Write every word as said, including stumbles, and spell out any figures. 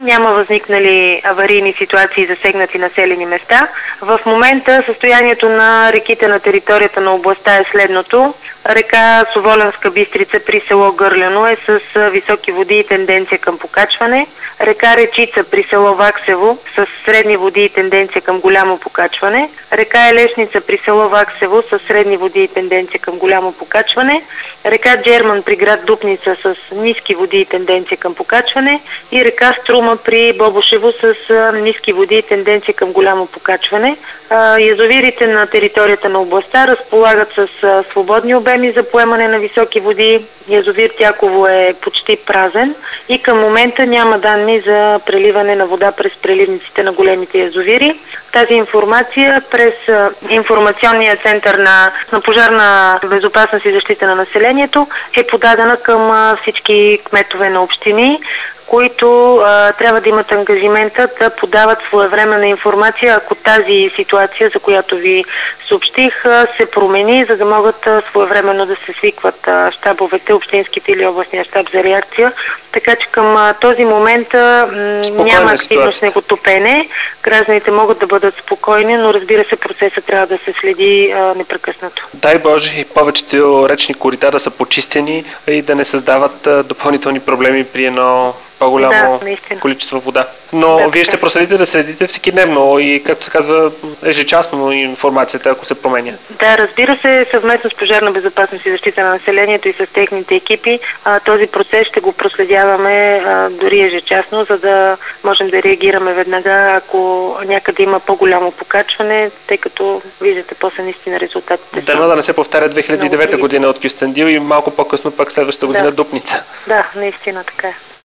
няма възникнали аварийни ситуации и засегнати населени места. В момента състоянието на реките на територията на областта е следното. Река Соволенска Бистрица при село Гърляно е с високи води и тенденция към покачване. Река Речица при село Ваксево с средни води и тенденция към голямо покачване. Река Елешница при село Ваксево с средни води и тенденция към голямо покачване. Река Джерман при град Дупница с ниски води и тенденция към покачване. И река Струма при Бобошево с ниски води и тенденция към голямо покачване. Язовирите на територията на областта разполагат с свободни обеми за поемане на високи води. Язовир Тяково е почти празен и към момента няма данни за преливане на вода през преливниците на големите язовири. Тази информация през информационния център на, на пожарна безопасност и защита на населението е подадена към всички кметове на общини, които а, трябва да имат ангажимента да подават своевременна информация, ако тази ситуация, за която ви съобщих, а, се промени, за да могат а, своевременно да се свикват а, щабовете, общинските или областния щаб за реакция. Така че към а, този момент а, няма активно снеготопене. Гражданите могат да бъдат спокойни, но разбира се, процесът трябва да се следи а, непрекъснато. Дай Боже и повечето речни корита да са почистени и да не създават а, допълнителни проблеми при едно по-голямо да, количество вода. Но да, вие ще да. проследите да следите всекидневно и, както се казва, ежечасно информацията, ако се променя. Да, разбира се, съвместно с пожарна безопасност и защита на населението и с техните екипи, а, този процес ще го проследяваме а, дори ежечасно, за да можем да реагираме веднага, ако някъде има по-голямо покачване, тъй като виждате после наистина резултатите. Дано да не се повтаря две хиляди и девета година от Кюстендил и малко по-късно пък следващата година да. Дупница. Да, наистина така е.